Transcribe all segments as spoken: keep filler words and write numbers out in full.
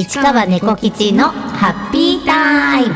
市川猫吉のハッピータイム。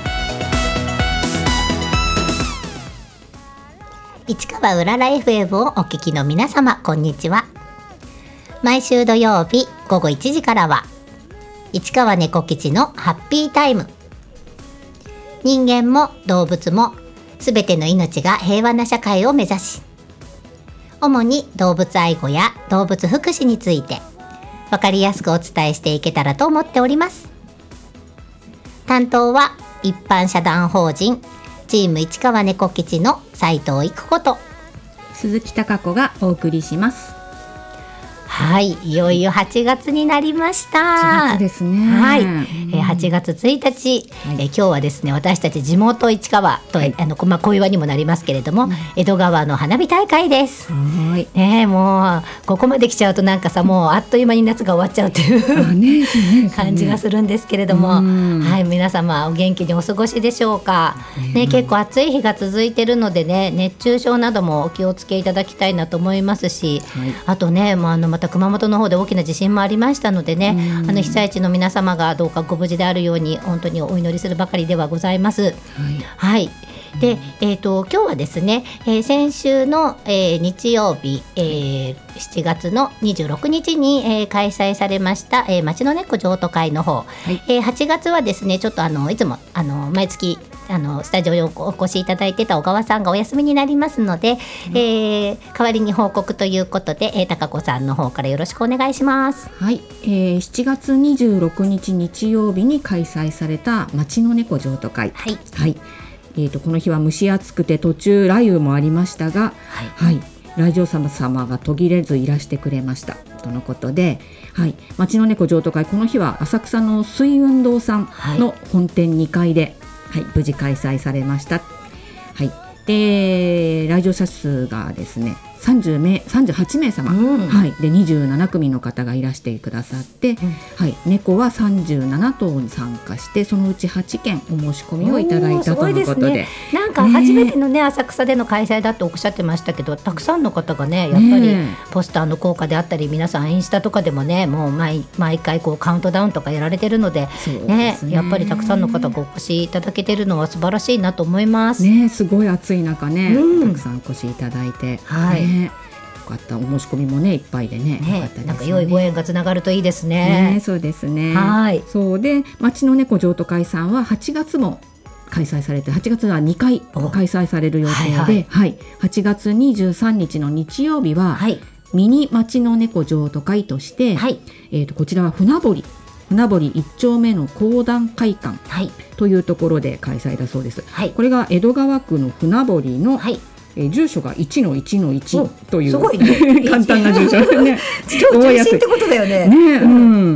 市川うらら エフエム をお聞きの皆様、こんにちは。毎週土曜日午後いちじからは市川猫吉のハッピータイム。人間も動物もすべての命が平和な社会を目指し、主に動物愛護や動物福祉についてわかりやすくお伝えしていけたらと思っております。担当は一般社団法人チーム市川猫吉の斉藤育子と鈴木貴子がお送りします。 はい、いよいよはちがつになりました。 はちがつですね。 はい、 うんえー、はちがつついたち、 はい、 えー、今日はですね、私たち地元市川と、はい、あのまあ、小岩にもなりますけれども、うん、江戸川の花火大会です。はい、ね、もうここまで来ちゃうとなんかさ、もうあっという間に夏が終わっちゃうという感じがするんですけれども、はい、皆様お元気にお過ごしでしょうか。ね、結構暑い日が続いてるのでね、熱中症などもお気をつけいただきたいなと思いますし、はい、あとね、もうあのまた熊本の方で大きな地震もありましたのでね、あの被災地の皆様がどうかご無事であるように本当にお祈りするばかりではございます。はい、はい、で、えーと、今日はですね、えー、先週の、えー、日曜日、えー、しちがつのにじゅうろくにちに、えー、開催されました、えー、町の猫譲渡会の方、はい、えー、はちがつはですね、ちょっとあのいつもあの毎月あのスタジオにお越しいただいてた小川さんがお休みになりますので、うん、えー、代わりに報告ということで、えー、高子さんの方からよろしくお願いします。 はい、えー、しちがつにじゅうろくにち日曜日に開催された町の猫譲渡会、はい、はい、えー、とこの日は蒸し暑くて途中雷雨もありましたが、はいはい、来場者様が途切れずいらしてくれましたとのことで、はい、町の猫譲渡会、この日は浅草の水運堂さんの本店にかいで、はいはい、無事開催されました。はい、で来場者数がですねさんじゅうめいさんじゅうはちめいさま、うん、はい、でにじゅうななくみの方がいらしてくださって、うん、はい、猫はさんじゅうななとうに参加して、そのうちはちけんお申し込みをいただいたとのことで、 ね、なんか初めての、ね、浅草での開催だとおっしゃってましたけど、たくさんの方がね、やっぱりポスターの効果であったり、皆さんインスタとかでもね、もう 毎, 毎回こうカウントダウンとかやられてるの で, で、ねね、やっぱりたくさんの方がお越しいただけてるのは素晴らしいなと思います。 ね、すごい暑い中ね、うん、たくさんお越しいただいて、 はい、ね、 よかった。お申し込みもねいっぱいで ね, ね, よかったですね。 なんか良いご縁がつながるといいですね。 ね、そうですね。 はい、 そうで、町の猫譲渡会さんははちがつも開催されて、はちがつはにかい開催される予定で、はいはいはい、はちがつにじゅうさんにちの日曜日は、はい、ミニ町の猫譲渡会として、はい、えー、とこちらは船堀船堀いっちょうめの講談会館というところで開催だそうです。はい、これが江戸川区の船堀の、はい、えー、住所が いちのいちのいち という、ね、簡単な住所ね。 超中心ってことだよね。 ね、うん、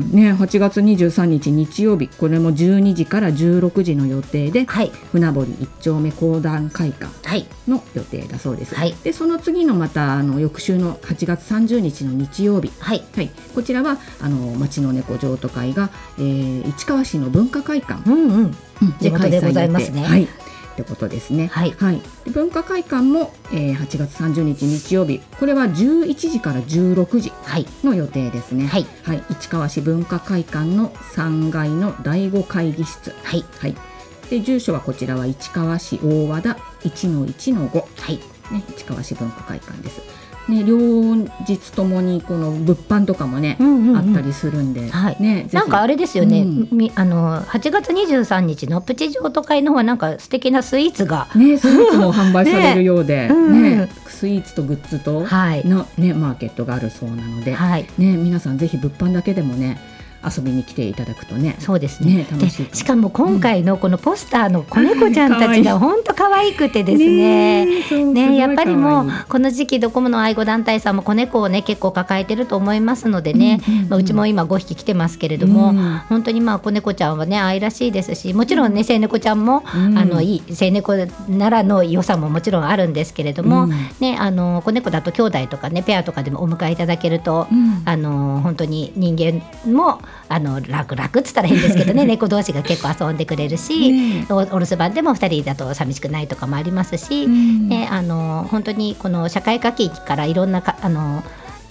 ね、はちがつにじゅうさんにち日曜日、これもじゅうにじからじゅうろくじの予定で、はい、船堀いっちょうめ講談会館の予定だそうです。はい、でその次のまたあの翌週のはちがつさんじゅうにちの日曜日、はいはい、こちらはあの町の猫譲渡会が、えー、市川市の文化会館、うんうん、 地元でございますね。 はいってことですね。はいはい、で文化会館も、えー、はちがつさんじゅうにち日曜日、これはじゅういちじからじゅうろくじの予定ですね。はいはい、市川市文化会館のさんがいのだいご会議室、はいはい、で住所はこちらは市川市大和田 いちのいちのご、はいね、市川市文化会館です。ね、両日ともにこの物販とかもね、うんうんうん、あったりするんで、はいね、 なんかあれですよね、うん、あのはちがつにじゅうさんにちのプチ譲渡会の方はなんか素敵なスイーツが、 ね、スイーツも販売されるようで、ねうんね、スイーツとグッズとの、はいね、マーケットがあるそうなので、はいね、皆さんぜひ物販だけでもね遊びに来ていただくとね。 そうですね。ね、楽しい。しかも今回のこのポスターの子猫ちゃんたちが本当可愛くてですね。ね, ねやっぱりもうこの時期どこもの愛護団体さんも子猫をね結構抱えてると思いますのでね。うんうんうんまあ、うちも今ごひき来てますけれども、うん、本当にまあ子猫ちゃんはね愛らしいですし、もちろんね成猫ちゃんも、うん、あのいい成猫ならの良さももちろんあるんですけれども、うん、ねあの子猫だと兄弟とかねペアとかでもお迎えいただけると、うん、あの本当に人間もあの楽々っつったら変ですけどね猫同士が結構遊んでくれるし、ね、お, お留守番でもふたりだと寂しくないとかもありますし、うんね、あの本当にこの社会科技からいろんなかあの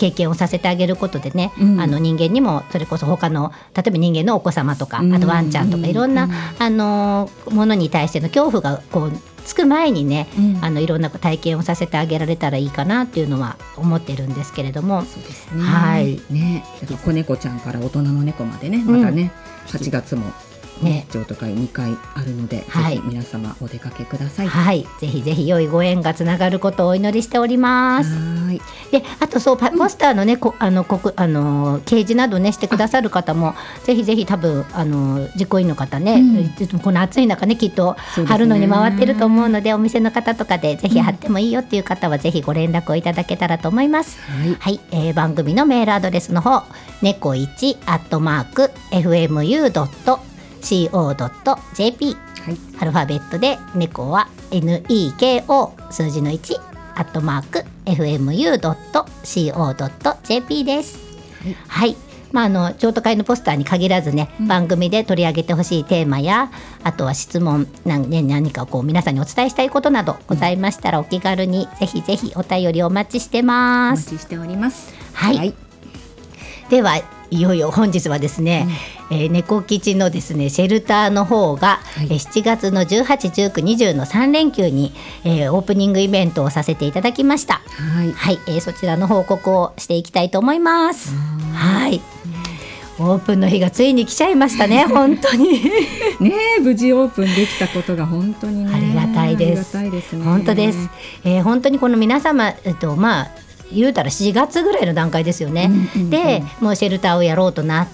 経験をさせてあげることでね、うん、あの人間にもそれこそ他の例えば人間のお子様とか、うん、あとワンちゃんとかいろんな、うん、あのものに対しての恐怖がこうつく前にね、うん、あのいろんな体験をさせてあげられたらいいかなっていうのは思ってるんですけれども。 そうですね、はいね、子猫ちゃんから大人の猫までね、またね、うん、はちがつもね、譲渡会にかいあるので、はい、ぜひ皆様お出かけください。 はい、ぜひぜひ良いご縁がつながることをお祈りしております。はい。で、あとそうポスターのね、こあのこくあの掲示などねしてくださる方もぜひぜひ多分あの実行委員の方ね、うん、この暑い中ねきっと貼るのに回ってると思うので、お店の方とかでぜひ貼ってもいいよっていう方はぜひご連絡をいただけたらと思います。はい、はい、えー、番組のメールアドレスの方猫いちアットマーク エフエムユードットシーオードットジェーピー、はい、アルファベットで猫は エヌイーケーオー 数字のいちアットマーク エフエムユードットシーオードットジェーピー です。はい、はい、まあ、あの譲渡会のポスターに限らずね、うん、番組で取り上げてほしいテーマやあとは質問な、ね、何かこう皆さんにお伝えしたいことなどございましたら、お気軽にぜひぜひお便りお待ちしてます。 お待ちしております。 はい、はい、ではいよいよ本日はですね、うん、えー、猫吉のですねシェルターの方が、はい、えー、しちがつのじゅうはち、じゅうく、にじゅうのさんれんきゅうに、えー、オープニングイベントをさせていただきました。はい、はい、えー、そちらの報告をしていきたいと思います。はい、オープンの日がついに来ちゃいましたね本当にね、無事オープンできたことが本当にねありがたいです。 ありがたいですね。 本当です、えー、本当にこの皆様、えっとまあ言うたらしがつぐらいの段階ですよね、うんうんうん、でもうシェルターをやろうとなって、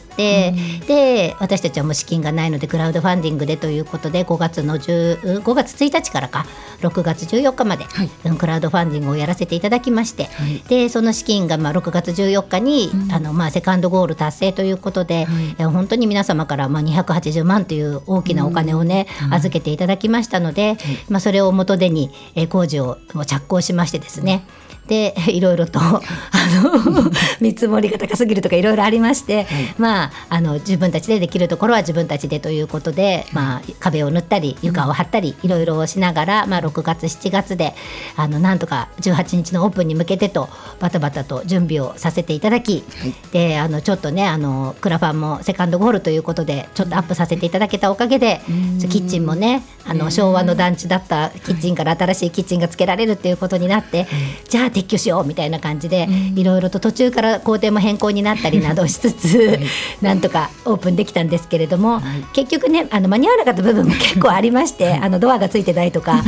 うん、で私たちはもう資金がないのでクラウドファンディングでということでごがつの10 ごがつついたちからかろくがつじゅうよっかまで、はい、クラウドファンディングをやらせていただきまして、はい、でその資金がまあろくがつじゅうよっかに、うん、あのまあセカンドゴール達成ということで、はい、本当に皆様からまあにひゃくはちじゅうまんという大きなお金をね、うん、預けていただきましたので、はい、まあ、それを元手に工事を着工しましてですね、うん、でいろいろとあの見積もりが高すぎるとかいろいろありまして、はい、まあ、あの自分たちでできるところは自分たちでということで、まあ、壁を塗ったり床を張ったりいろいろしながら、まあ、ろくがつしちがつであのなんとかじゅうはちにちのオープンに向けてとバタバタと準備をさせていただき、はい、であのちょっとねあのクラファンもセカンドゴールということでちょっとアップさせていただけたおかげで、キッチンもねあの昭和の団地だったキッチンから新しいキッチンがつけられるっていうことになって、はい、じゃあ撤去しようみたいな感じでいろいろと途中から工程も変更になったりなどしつつ、はい、なんとかオープンできたんですけれども、はい、結局ねあの間に合わなかった部分も結構ありまして、はい、あのドアがついてないとか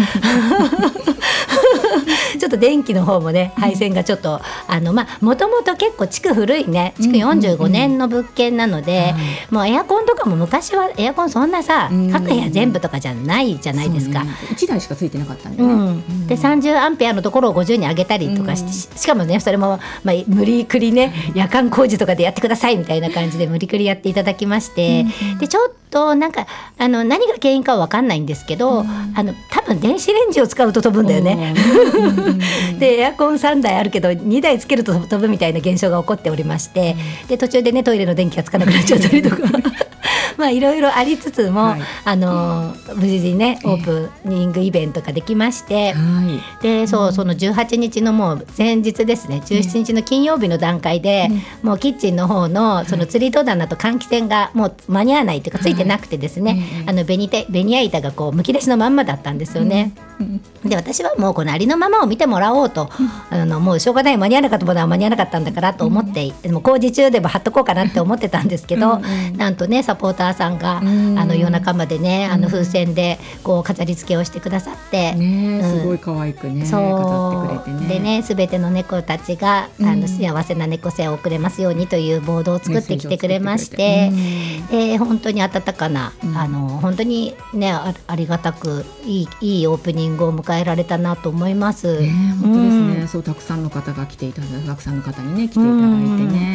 ちょっと電気の方もね配線がちょっとあのまあもともと結構築古いね築よんじゅうごねんの物件なので、うんうんうん、もうエアコンとかも昔はエアコンそんなさ、うん、各部屋全部とかじゃないじゃないですか、ね、 いちだいしかついてなかったんだよね、うんうん、 でさんじゅうアンペアのところをごじゅうに上げたりとかして、うん、しかもねそれも、まあ、無理くりね夜間工事とかでやってくださいみたいな感じで無理くりやっていただきまして、うんうん、でちょっとなんかあの何が原因かは分かんないんですけど、うん、あの多分電子レンジを使うと飛ぶんだよねでエアコンさんだいあるけどにだいつけると飛ぶみたいな現象が起こっておりまして、うん、で途中でねトイレの電気がつかなくなっちゃったりとかまあいろいろありつつも、はい、あの無事にねオープニングイベントができまして、はい、でそうそのじゅうはちにちのもう前日ですねじゅうしちにちの金曜日の段階で、うん、もうキッチンの方のその釣り戸棚と換気扇がもう間に合わないというかついてなくてですね、はい、あのベニテベニヤ板がこうむき出しのまんまだったんですよね、うんうん、で私はもうこのありのままを見てもらおうと、うん、あのもうしょうがない間に合わなかったものは間に合わなかったんだからと思って、うん、でも工事中でも貼っとこうかなって思ってたんですけどうん、うん、なんとねサポーターさんが、うん、あの夜中までねあの風船でこう飾り付けをしてくださって、 ね、すごい可愛くね、うん、飾ってくれてねでね全ての猫たちが、うん、あの幸せな猫生を送れますようにというボードを作ってきてくれまして、うん、で本当に温かな、うん、あの本当にね あ, ありがたくいい、いいオープニングを迎えられたなと思います、 ね、本当ですね、うん、そうたくさんの方が来ていただいてたくさんの方にね来ていただいてね、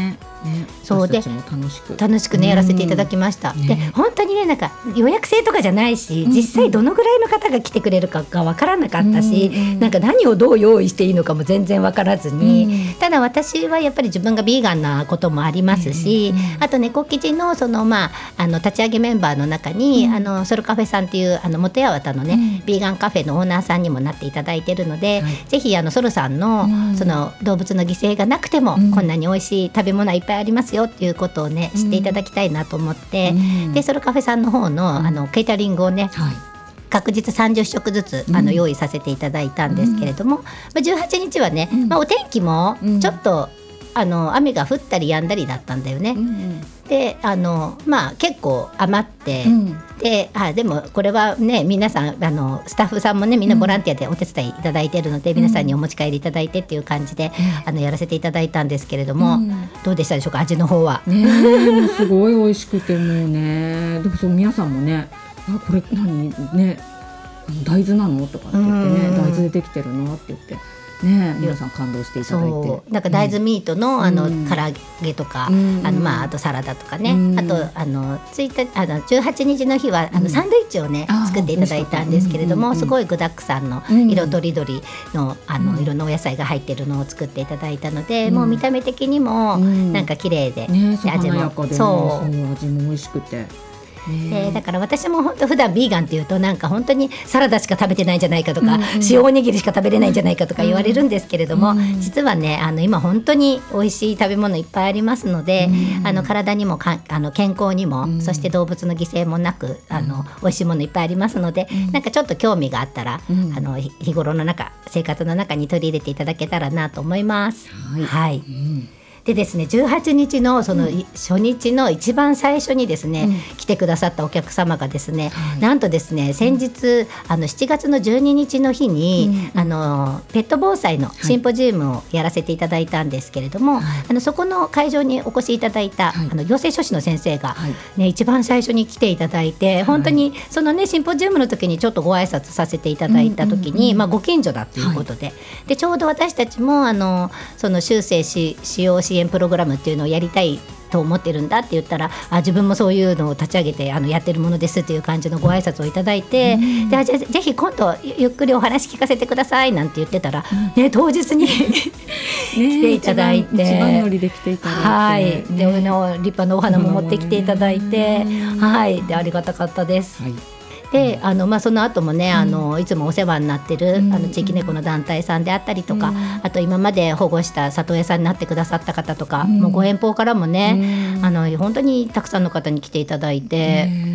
ね、 そうで私たちも楽しく楽しくねやらせていただきました、 ね、 で本当にねなんか予約制とかじゃないし、実際どのぐらいの方が来てくれるかが分からなかったし、うんうん、なんか何をどう用意していいのかも全然分からずに、うん、ただ私はやっぱり自分がビーガンなこともありますし、うんうん、あと猫吉のその、まあ、あの立ち上げメンバーの中に、うん、あのソルカフェさんっていうあの元八幡のね、うん、ビーガンカフェのオーナーさんにもなっていただいてるので、はい、ぜひあのソルさんの、うん、その動物の犠牲がなくても、うん、こんなに美味しい食べ物はいっぱいありますよっていうことをね知っていただきたいなと思って、うん、でソルカフェさんの方の、うん、あのケータリングをね、はい、確実さんじゅっしょくずつ、うん、あの用意させていただいたんですけれども、うんまあ、じゅうはちにちはね、うんまあ、お天気もちょっと、うん、あの雨が降ったり止んだりだったんだよね、うん、であの、まあ、結構余って、うん、で, あでもこれはね皆さんあのスタッフさんもねみんなボランティアでお手伝いいただいているので、うん、皆さんにお持ち帰りいただいてっていう感じで、うん、あのやらせていただいたんですけれども、うん、どうでしたでしょうか味の方は、 ね、すごい美味しくてもうねでもその皆さんもねあこれ何ね大豆なのとかって言ってね、うん、大豆でできてるのって言ってね、皆さん感動していただいてそうなんか大豆ミートの、うん、あの唐揚げとか、うん、あのまあ、あとサラダとかね、うん、あとあのついたあのじゅうはちにちの日はあのサンドイッチをね、うん、作っていただいたんですけれども、うん、すごい具だくさんの色とりどりの、あのいろんなお野菜が入ってるのを作っていただいたので、うん、もう見た目的にもなんか綺麗で、 うんね、味もそうそう味も美味しくてでだから私も本当普段ビーガンっていうとなんか本当にサラダしか食べてないんじゃないかとか、うんうん、塩おにぎりしか食べれないんじゃないかとか言われるんですけれども、うんうん、実はねあの今本当に美味しい食べ物いっぱいありますので、うん、あの体にもかあの健康にも、うん、そして動物の犠牲もなくあの美味しいものいっぱいありますので、うん、なんかちょっと興味があったら、うん、あの日頃の中生活の中に取り入れていただけたらなと思います。はい、はいうんでですね、じゅうはちにちのその初日の一番最初にですね、うん、来てくださったお客様がですね、はい、なんとですね先日あのしちがつのじゅうににちの日に、うん、あのペット防災のシンポジウムをやらせていただいたんですけれども、はい、あのそこの会場にお越しいただいた、はい、あの行政書士の先生が、はいね、一番最初に来ていただいて、はい、本当にその、ね、シンポジウムの時にちょっとご挨拶させていただいた時に、うんうんうんまあ、ご近所だということで、はい、でちょうど私たちもあのその修正し使用支援プログラムっていうのをやりたいと思ってるんだって言ったらあ自分もそういうのを立ち上げてあのやってるものですっていう感じのご挨拶をいただいて、うん、でじゃぜひ今度ゆっくりお話聞かせてくださいなんて言ってたら、うんね、当日に来ていただいて、 一番乗りで来ていただいて、 はい、で、ね、立派なお花も持ってきていただいて、はい、でありがたかったです。はいであのまあ、その後もね、うん、あのいつもお世話になってる、うん、あの地域猫の団体さんであったりとか、うん、あと今まで保護した里親さんになってくださった方とか、うん、もうご遠方からもね、うん、あの本当にたくさんの方に来ていただいて、うん、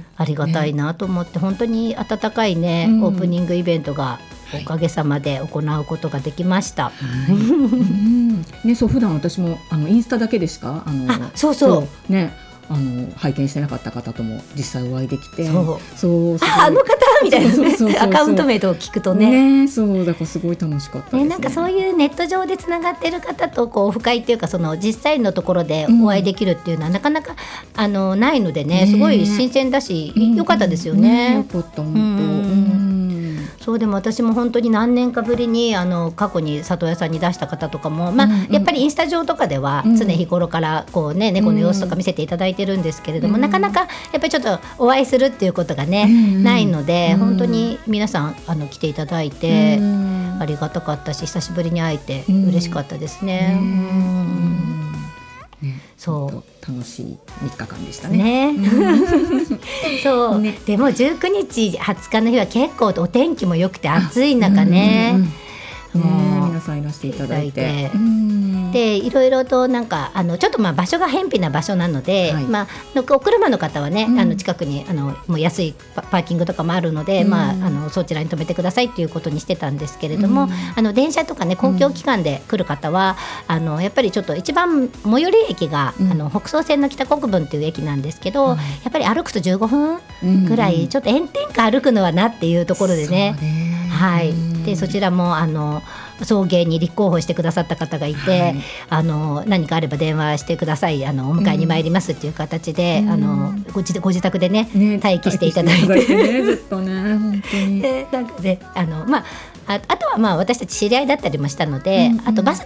ありがたいなと思って、ね、本当に温かいね、うん、オープニングイベントがおかげさまで行うことができました、はいうんね、そう普段私もあのインスタだけでしかあのあそうそうそうねあの拝見してなかった方とも実際お会いできてそうそうあ, あの方みたいなねアカウント名と聞くと ね, ねそうだからすごい楽しかったですね、 ねなんかそういうネット上でつながってる方とこうオフ会っていうかその実際のところでお会いできるっていうのは、うん、なかなかあのないので ね, ねすごい新鮮だし、うん、よかったですよね、 うん、よかった本当、うんそうでも私も本当に何年かぶりにあの過去に里親さんに出した方とかも、まあうんうん、やっぱりインスタ上とかでは常日頃からこう、ね、猫の様子とか見せていただいてるんですけれども、うん、なかなかやっぱりちょっとお会いするっていうことがね、うん、ないので、うん、本当に皆さんあの来ていただいて、うん、ありがたかったし久しぶりに会えて嬉しかったですね、うんうんね、そう楽しいみっかかんでしたね。ねそう、ね、でもじゅうくにちはつかの日は結構お天気も良くて暑い中ね、うんうんうんね、皆さんいらしていただいて、 でいろいろとなんかあのちょっとまあ場所が偏僻な場所なので、はいまあ、お車の方はね、うん、あの近くにあのもう安いパーキングとかもあるので、うんまあ、あのそちらに止めてくださいっていうことにしてたんですけれども、うん、あの電車とかね公共機関で来る方は、うん、あのやっぱりちょっと一番最寄り駅が、うん、あの北総線の北国分っていう駅なんですけど、うん、やっぱり歩くとじゅうごふんぐらい、うん、ちょっと炎天下歩くのはなっていうところでね、はい、でそちらもあの送迎に立候補してくださった方がいて、はい、あの何かあれば電話してくださいあのお迎えに参りますっていう形で、うん、あの ご, 自ご自宅で ね, ね待機していただいて、 待機していただいてね、ずっとね本当にでなんかであの、まあ、あ, あとはまあ私たち知り合いだったりもしたので、うんうん、あとバスで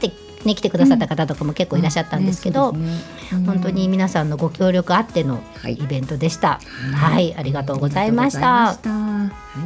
ね、来てくださった方とかも結構いらっしゃったんですけど、 うんねうん、 本当に皆さんのご協力あってのイベントでした。はい、はい、ありがとうございました。はい、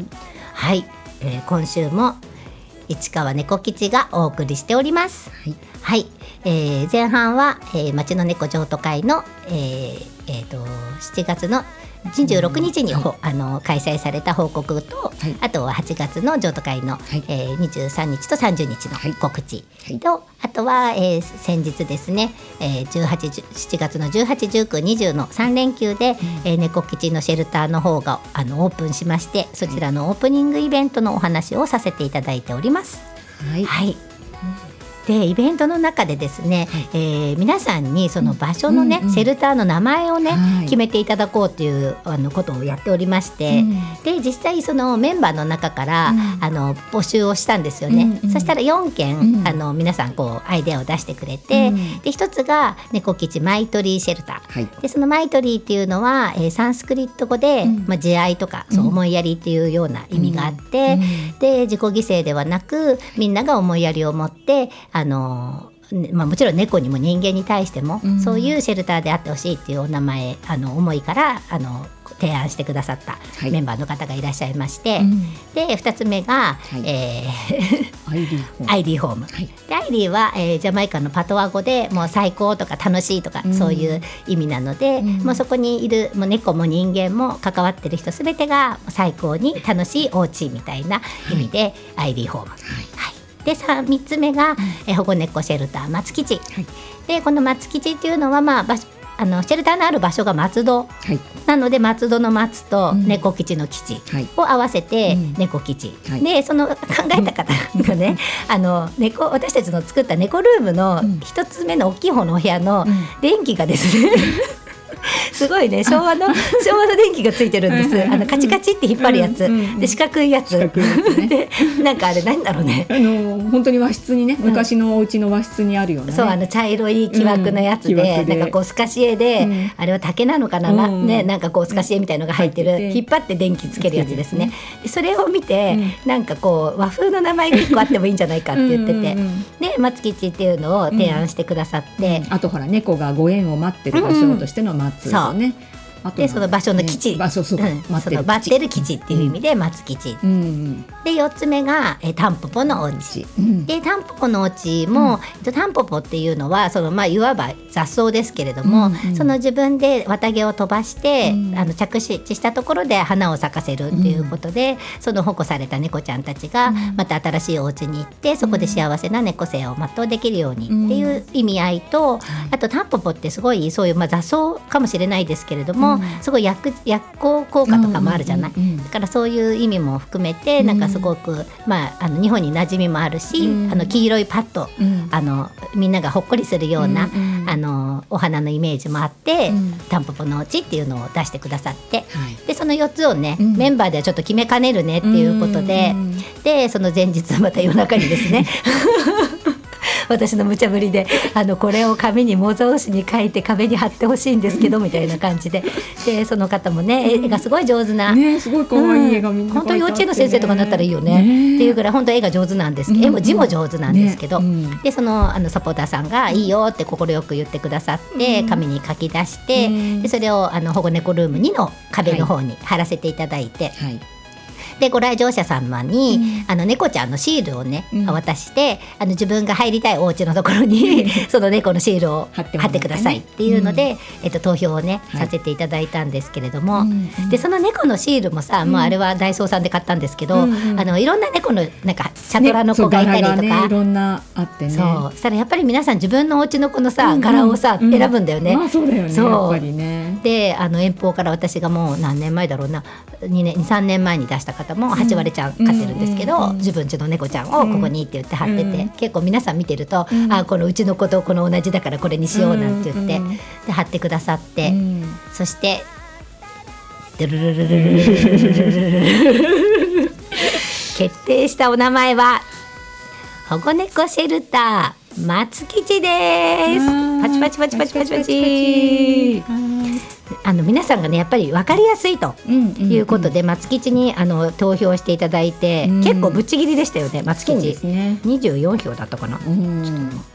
はい、えー、今週も市川猫吉がお送りしております。はい、はい、えー、前半は、えー、町の猫譲渡会の、えーえー、としちがつのにじゅうろくにちに、うん、はい、あの開催された報告と、はい、あとははちがつの譲渡会の、はい、えー、にじゅうさんにちとさんじゅうにちの告知と、はい、あとは、えー、先日ですね、えー、じゅうはち、しちがつのじゅうはち、じゅうく、にじゅうのさんれんきゅうで、うん、えー、猫吉のシェルターの方があのオープンしまして、そちらのオープニングイベントのお話をさせていただいております。はい、はい、でイベントの中でですね、はい、えー、皆さんにその場所のね、うんうんうん、シェルターの名前をね、はい、決めていただこうというあのことをやっておりまして、うん、で実際そのメンバーの中から、うん、あの募集をしたんですよね、うんうん、そしたらよんけん、うん、あの皆さんこうアイデアを出してくれて、うん、で一つが猫吉マイトリーシェルター、はい、でそのマイトリーっていうのは、えー、サンスクリット語で、うん、まあ、慈愛とかそう思いやりっていうような意味があって、うん、で自己犠牲ではなくみんなが思いやりを持ってあのまあ、もちろん猫にも人間に対しても、うん、そういうシェルターであってほしいっていうお名前あの思いからあの提案してくださったメンバーの方がいらっしゃいまして、はい、でふたつめが、はい、えー、アイリーホーム、アイリーホーム、はい、でアイリーは、えー、ジャマイカのパトワ語でもう最高とか楽しいとか、うん、そういう意味なので、うん、もうそこにいるもう猫も人間も関わってる人すべてが最高に楽しいお家みたいな意味で、はい、アイリーホーム、はいはい、でさみっつめが、うん、え保護猫シェルター松吉、はい、でこの松吉っていうのは、まあ、場所あのシェルターのある場所が松戸、はい、なので松戸の松と猫吉の吉を合わせて猫吉、うん、はい、でその考えた方がね、うん、あの猫私たちの作った猫ルームの一つ目の大きい方のお部屋の電気がですね、うんすごいね、昭和の昭和の電気がついてるんです。あのカチカチって引っ張るやつ、うんうんうん、で四角いやつ、ね、でなんかあれ何だろうね、 あの本当に和室にね、昔のお家の和室にあるような、ね、 そうあの茶色い木枠のやつ で,、うん、でなんかこう透かし絵で、うん、あれは竹なのかな、うんね、なんかこう透かし絵みたいのが入ってる、うん、引っ張って電気つけるやつですね。でそれを見て、うん、なんかこう和風の名前がいっこあってもいいんじゃないかって言っててうんうん、うん、で松吉っていうのを提案してくださって、 うん、あとほら猫がご縁を待ってる場所としての松、うんうんね、 でその場所の基地、 場所そう、うん、 待ってる基地、待ってる基地っていう意味で松吉、うんうん、でよっつめがえタンポポのお家、うん、でタンポポのお家も、うん、タンポポっていうのはその、まあ、いわば雑草ですけれども、うんうん、その自分で綿毛を飛ばして、うん、あの着地したところで花を咲かせるっていうことで、うん、その保護された猫ちゃんたちがまた新しいお家に行ってそこで幸せな猫生を全うできるようにっていう意味合いと、うん、あとタンポポってすごいそういう、まあ、雑草かもしれないですけれども、うん、すごい 薬, 薬効効果とかもあるじゃない、うんうんうん、だからそういう意味も含めて、うん、なんかすごく、まあ、あの日本に馴染みもあるし、うん、あの黄色いパッド、うん、あのみんながほっこりするような、うんうん、あのお花のイメージもあって、うん、タンポポのお家っていうのを出してくださって、はい、でそのよっつをね、うん、メンバーではちょっと決めかねるねっていうことで、うんうん、でその前日また夜中にですね私の無茶ぶりであのこれを紙に模造紙に書いて壁に貼ってほしいんですけどみたいな感じで、でその方もね絵がすごい上手な、 ね、すごい可愛い絵がみんな描いてあって、ね、 本当幼稚園の先生とかになったらいいよね、ねっていうぐらい本当絵が上手なんですけど、うん、絵も字も上手なんですけど、ね、うん、でその、あのサポーターさんがいいよって快く言ってくださって、うん、紙に書き出して、うん、でそれをあの保護猫ルームにの壁の方に貼らせていただいて、はいはい、でご来場者様に、うん、あの猫ちゃんのシールをね、うん、渡してあの自分が入りたいお家のところにその猫のシールを貼って、貼ってくださいっていうので、うん、えっと、投票をね、はい、させていただいたんですけれども、うん、でその猫のシールもさ、うん、もうあれはダイソーさんで買ったんですけど、うん、あのいろんな猫のなんかシャトラの子がいたりとか、 ね、いろんなあってね、 そうしたらやっぱり皆さん自分のお家のこのさ、うん、柄をさ、うん、選ぶんですね、 まあ、そうだよね、 そうやっぱりね。 であの遠方から私がもう何年前だろうなにねんさんねんまえに出した方もはち割ちゃん飼ってるんですけど、うんうんうん、自分家の猫ちゃんをここにって言って貼ってて、うん、結構皆さん見てると、うん、あこのうちの子とこの同じだからこれにしようなんて言って、うんうん、で貼ってくださって、うん、そしてドゥルルルルルルルル決定したお名前は保護猫シェルター松吉です。パチパチパチパチパチパチ。あの皆さんがねやっぱり分かりやすいということで、うんうんうん、松吉にあの投票していただいて、うん、結構ぶっちぎりでしたよね。松吉、ね、にじゅうよんひょうだったかな、うん、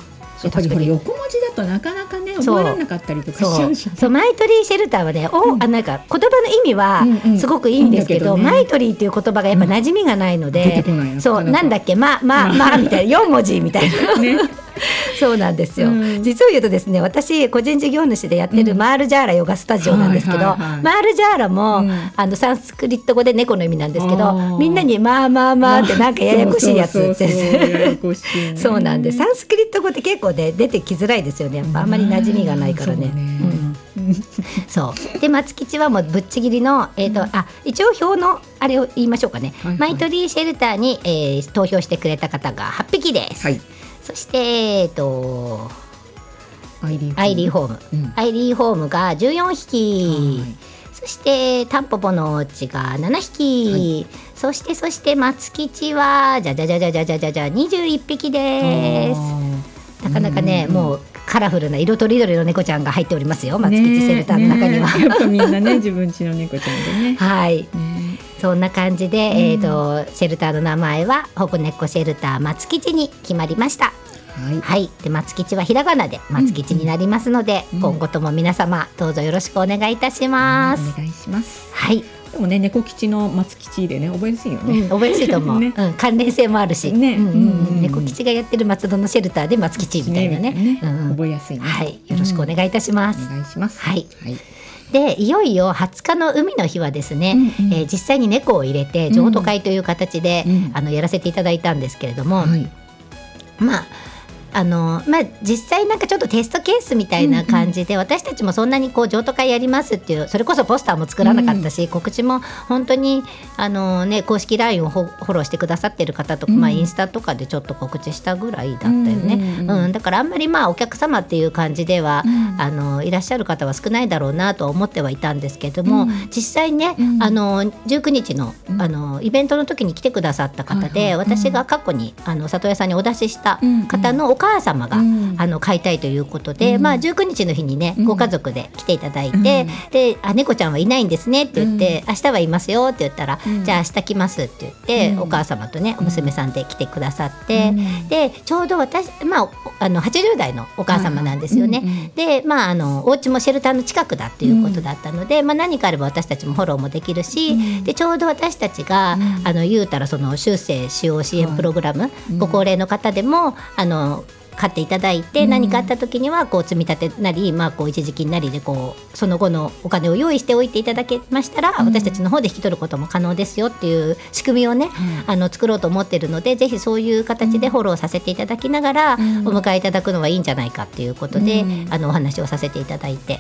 やっぱりほら横文字だとなかなかね覚えられなかったりとかしちゃうし、 そうそうマイトリーシェルターはね、お、うん、あなんか言葉の意味はすごくいいんですけど、うんうん、いいんだけどね、マイトリーっていう言葉がやっぱ馴染みがないので、うん、出てこないな、そうなんだっけまままみたいなよん文字みたいな、ねそうなんですよ、うん、実を言うとですね、私個人事業主でやってるマールジャーラヨガスタジオなんですけど、うんはいはいはい、マールジャーラも、うん、あのサンスクリット語で猫の意味なんですけど、みんなにまあまあまあってなんかややこしいやつってそうなんで、サンスクリット語って結構ね出てきづらいですよね、やっぱあんまり馴染みがないからね、うん、そうで松吉はもうぶっちぎりの、えーとうん、あ一応表のあれを言いましょうかね、はいはい、マイトリーシェルターに、えー、投票してくれた方がはっぴきです、はい、そしてえっ、ー、とアイリーホーム、うん、アイリーホームがじゅうよんひき、はい、そしてタンポポのおうちがななひき、はい、そしてそして松吉はじゃじゃじゃじゃじゃじゃじゃじゃにじゅういっぴきです。なかなかね、うん、もうカラフルな色とりどりの猫ちゃんが入っておりますよ、松吉シェルターの中には、 ねね、やっぱみんなね自分家の猫ちゃんでねはい、ね、そんな感じで、うんえー、とシェルターの名前は保護猫シェルター松吉に決まりました。はい、はい、で松吉はひらがなで松吉になりますので、うん、今後とも皆様どうぞよろしくお願いいたします、 うん、お願いします。 はい、 でもね猫吉の松吉でね覚えやすいよね、 うん、覚えやすいと思う、ねうん、関連性もあるし、ねうんうんうん、猫吉がやってる松戸のシェルターで松吉みたいな ね, ね、うんうん、 覚えやすいね、 はい、よろしくお願いいたします、 うん、お願いします。 はい、はいでいよいよはつかの海の日はですね、うんうんえー、実際に猫を入れて譲渡会という形で、うん、あのやらせていただいたんですけれども、はい、まああのまあ、実際なんかちょっとテストケースみたいな感じで、うんうん、私たちもそんなにこう譲渡会やりますっていうそれこそポスターも作らなかったし、うん、告知も本当にあの、ね、公式 ライン をフォローしてくださってる方とか、うんまあ、インスタとかでちょっと告知したぐらいだったよね、うんうんうん、だからあんまりまあお客様っていう感じでは、うん、あのいらっしゃる方は少ないだろうなと思ってはいたんですけども、うん、実際ね、うん、あのじゅうくにち の, あのイベントの時に来てくださった方で、はいはい、私が過去にあの里親さんにお出しした方のお母様が、うんあの買いたいということで、うんまあ、じゅうくにちの日にね、うん、ご家族で来ていただいて、うん、であ猫ちゃんはいないんですねって言って、うん、明日はいますよって言ったら、うん、じゃあ明日来ますって言って、うん、お母様とねお娘さんで来てくださって、うん、でちょうど私、まあ、あのはちじゅう代のお母様なんですよね、はいうんうん、で、まあ、あのお家もシェルターの近くだっていうことだったので、うんまあ、何かあれば私たちもフォローもできるし、うん、でちょうど私たちが、うん、あの言うたらその修正使用支援プログラム、はい、ご高齢の方でもあの買っていただいて、何かあった時にはこう積み立てなり、まあ、こう一時金なりでこうその後のお金を用意しておいていただけましたら、うん、私たちの方で引き取ることも可能ですよっていう仕組みをね、うん、あの作ろうと思っているので、ぜひそういう形でフォローさせていただきながら、うん、お迎えいただくのはいいんじゃないかっていうことで、うん、あのお話をさせていただいて、はい、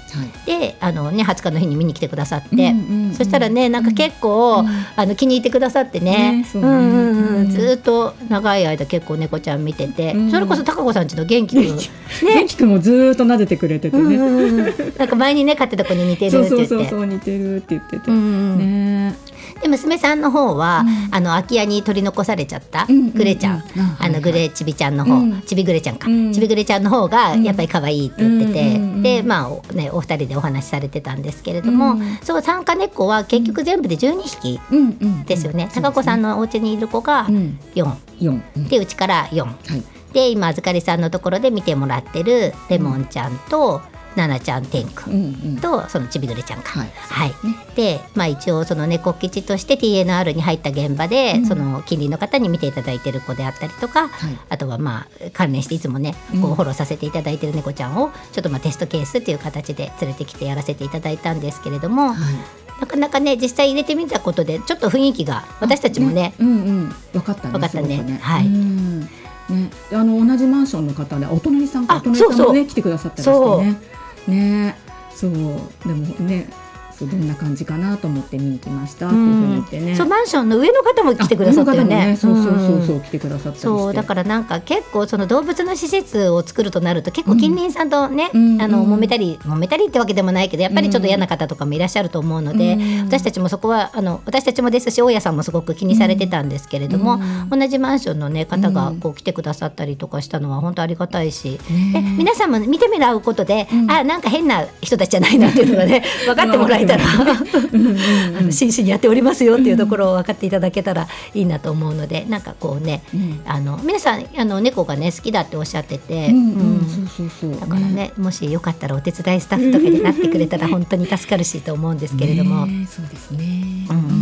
であの、ね、はつかの日に見に来てくださって、うんうんうん、そしたらねなんか結構、うん、あの気に入ってくださってね、ね、そうね、うんうんうん、ずっと長い間結構猫ちゃん見てて、うん、それこそ高子さんちの元気くん、ね、 元気くんもずっと撫でてくれててね、うんうんうん、 なんか前にね飼ってた子に似てるって言って、 そうそうそうそう似てるって言ってて、うんうんね、 で娘さんの方は、うん、あの空き家に取り残されちゃったグレちゃん、うんうんうん、あのグレちびちゃんの方、うん、ちびグレちゃんか、うん、ちびグレちゃんの方がやっぱり可愛いって言ってて、うん、でまあねお二人でお話しされてたんですけれども、うん、そう参加猫は結局全部でじゅうにひきですよね、うんうんうん、高子さんのお家にいる子がよん、うん、でうちからよん、はい、で今預かりさんのところで見てもらってるレモンちゃんと、うんナナちゃん、テンくんと、うんうん、そのちびぐれちゃんか、はいはいね、で、まあ、一応その猫吉として ティーエヌアール に入った現場で、うん、その近隣の方に見ていただいている子であったりとか、はい、あとはまあ関連していつもねこうフォローさせていただいている猫ちゃんをちょっとまあテストケースっていう形で連れてきてやらせていただいたんですけれども、はい、なかなかね実際入れてみたことでちょっと雰囲気が私たちも ね, ね、うんうん、 分かったね、 分かったね、 ね、 はい、 うんね、であの同じマンションの方でお隣さんかお隣さんもねそうそう来てくださったりしてねね、そうでもねそうどんな感じかなと思って見に来ましたっていうふうに言ってね、 そうマンションの上の方も来てくださったよね、 ねそうそうそうそう来てくださったりして、 そうだからなんか結構その動物の施設を作るとなると結構近隣さんとね、うん、あの揉めたり揉めたりってわけでもないけどやっぱりちょっと嫌な方とかもいらっしゃると思うので、うん、私たちもそこはあの私たちもですし大家さんもすごく気にされてたんですけれども、うん、同じマンションの、ね、方がこう来てくださったりとかしたのは本当ありがたいし、うん、で皆さんも見てもらうことで、うん、あなんか変な人たちじゃないなっていうのがね分かってもらえたたら真摯にやっておりますよっていうところを分かっていただけたらいいなと思うので、なんかこうね、うん、あの皆さんあの猫がね好きだっておっしゃってて、だからね、もしよかったらお手伝いスタッフとかになってくれたら本当に助かるしと思うんですけれども、 ね、そうですね、 うんうんうん、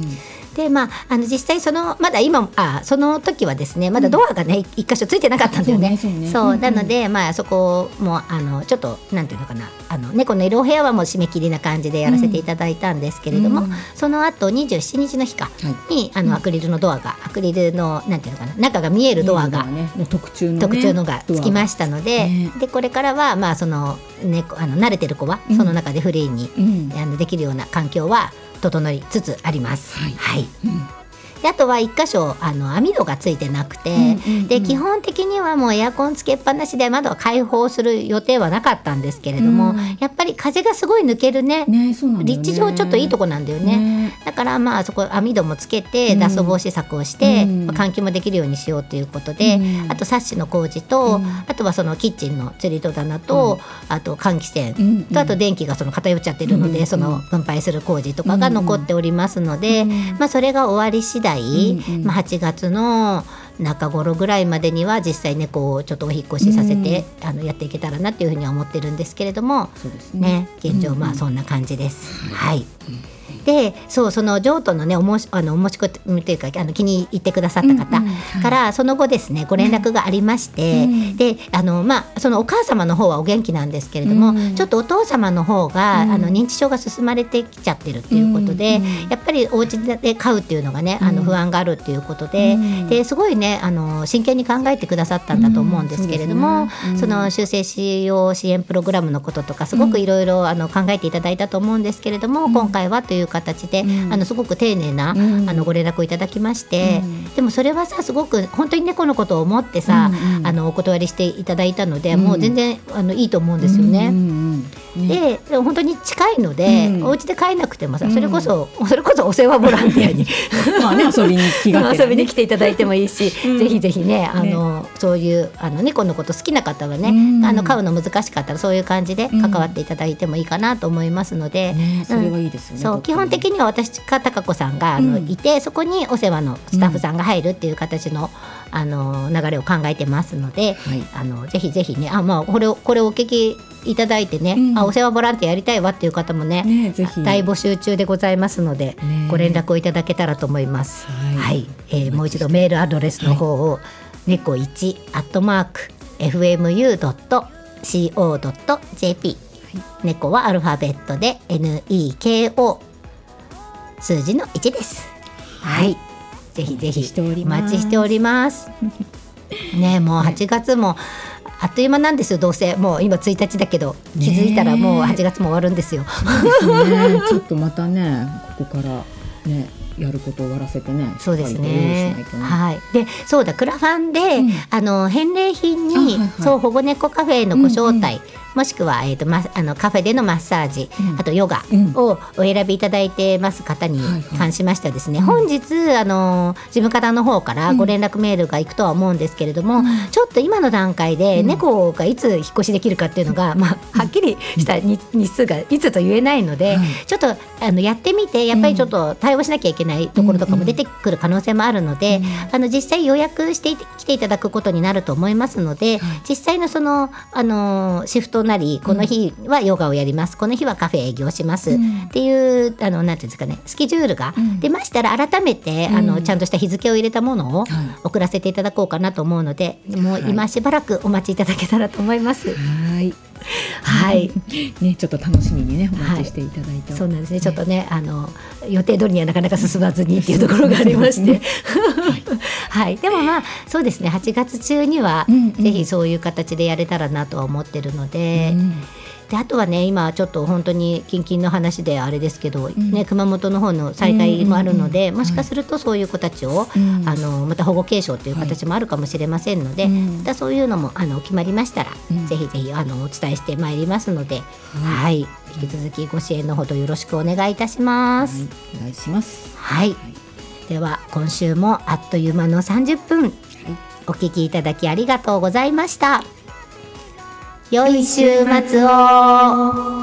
でまあ、あの実際そのまだ今あその時はですねまだドアがね、うん、一箇所ついてなかったんだよね。そうね、そうね、そう、うんうん、なので、まあ、そこもあのちょっとなんていうのかな、あの猫のいるお部屋はもう締め切りな感じでやらせていただいたんですけれども、うん、その後にじゅうしちにちの日かに、はい、あのアクリルのドアが、アクリルのなんていうのかな、中が見えるドアが、 ね、特注の、ね、 特注のがつきましたので、ね、でこれからはまあその猫あの慣れてる子はその中でフリーに、うん、あのできるような環境は整いつつあります。はい、はい、うん、であとはいっ箇所あの網戸がついてなくて、うんうんうん、で基本的にはもうエアコンつけっぱなしで窓は開放する予定はなかったんですけれども、うん、やっぱり風がすごい抜ける ね, ね, そうなんだよね、立地上ちょっといいとこなんだよ ね, ねだからまあそこ網戸もつけて脱走防止策をして、うんまあ、換気もできるようにしようということで、うん、あとサッシの工事と、うん、あとはそのキッチンの吊り戸棚と、うん、あと換気扇、うん、とあと電気がその偏っちゃってるので、うん、その分配する工事とかが残っておりますので、うんまあ、それが終わり次第、うんうんまあ、はちがつの中頃ぐらいまでには実際猫をちょっとお引っ越しさせて、うん、あのやっていけたらなっていうふうには思ってるんですけれども、そうですね、ね、現状まあそんな感じです、うんうん、はい、うんでそうその譲渡のねおもしあのお持ち込みというかあの気に入ってくださった方からその後ですねご連絡がありまして、うん、であの、まあ、そのお母様の方はお元気なんですけれども、うん、ちょっとお父様の方が、うん、あの認知症が進まれてきちゃってるっていうことで、うん、やっぱりお家で飼うっていうのがねあの不安があるっていうことで、うん、ですごいねあの真剣に考えてくださったんだと思うんですけれども、うん そ, ねうん、その修正使用支援プログラムのこととかすごくいろいろ考えていただいたと思うんですけれども、うん、今回はという形で、うん、あのすごく丁寧な、うん、あのご連絡をいただきまして、うん、でもそれはさすごく本当に猫のことを思ってさ、うんうん、あのお断りしていただいたので、うん、もう全然あのいいと思うんですよね、うんうんうん、で本当に近いので、うん、お家で飼えなくてもさそれこそ、うん、それこそお世話ボランティアにまあ、ね、遊びに気がてら、ね、 遊びに来ていただいてもいいし、うん、ぜひぜひねあの、ね、そういうあの猫のこと好きな方はね、うん、あの飼うの難しかったらそういう感じで関わっていただいてもいいかなと思いますので、うんね、 それはいいですよね、 そう基本的には私か貴子さんがあの、うん、いてそこにお世話のスタッフさんが入るっていう形の、あの流れを考えてますので、はい、あのぜひぜひねあ、まあ、これをこれをお聞きいただいてね、うん、あお世話ボランティアやりたいわっていう方も ね, ねぜひ大募集中でございますので、ね、ご連絡をいただけたらと思います、はいはいえー、もう一度メールアドレスの方を、はい、猫いちアットマーク エフエムユードットシーオードットジェーピー、はい、猫はアルファベットで エヌイーケーオー 数字のいちです。はい、はい、ぜひぜひお待ちしておりますね。もうはちがつもあっという間なんですよ。どうせもう今ついたちだけど気づいたらもうはちがつも終わるんですよ。 そうですね、ちょっとまたねここからねやることを終わらせてね。 そうですね。はい。で、そうだクラファンで、うん、あの返礼品に、はいはい、そう保護猫カフェのご招待、うんうん、もしくはえっとまあのカフェでのマッサージ、うん、あとヨガをお選びいただいてます方に関しましてはですね、はいはい、本日あの事務方の方からご連絡メールが行くとは思うんですけれども、うん、ちょっと今の段階で猫がいつ引っ越しできるかっていうのが、まあはっきりした日数がいつと言えないので、はい、ちょっとあのやってみてやっぱりちょっと対応しなきゃいけないところとかも出てくる可能性もあるので、うんうん、あの実際予約して来ていただくことになると思いますので、はい、実際のそのあのシフトなりこの日はヨガをやります、この日はカフェ営業します、うん、っていうあのなんていうんですかねスケジュールが出ましたら改めて、うん、あのちゃんとした日付を入れたものを送らせていただこうかなと思うので、はい、もう今しばらくお待ちいただけたらと思います。 はいはい、 ね、ちょっと楽しみにねお待ちしていただいて、 はい、そうなんですね、ちょっとねあの予定通りにはなかなか進まずにっていうところがありましてはい、でもまあそうですねはちがつ中には、うんうん、ぜひそういう形でやれたらなとは思ってるので、うんであとはね今ちょっと本当に近々の話であれですけど、うんね、熊本の方の災害もあるので、うんうんうん、もしかするとそういう子たちを、うん、あのまた保護継承という形もあるかもしれませんので、はい、またそういうのもあの決まりましたら、うん、ぜひぜひあのお伝えしてまいりますので、うんはい、引き続きご支援のほどよろしくお願いいたします、 はい、お願いします、 はいはい、では今週もあっという間のさんじゅっぷん、はい、お聞きいただきありがとうございました。良い週末を。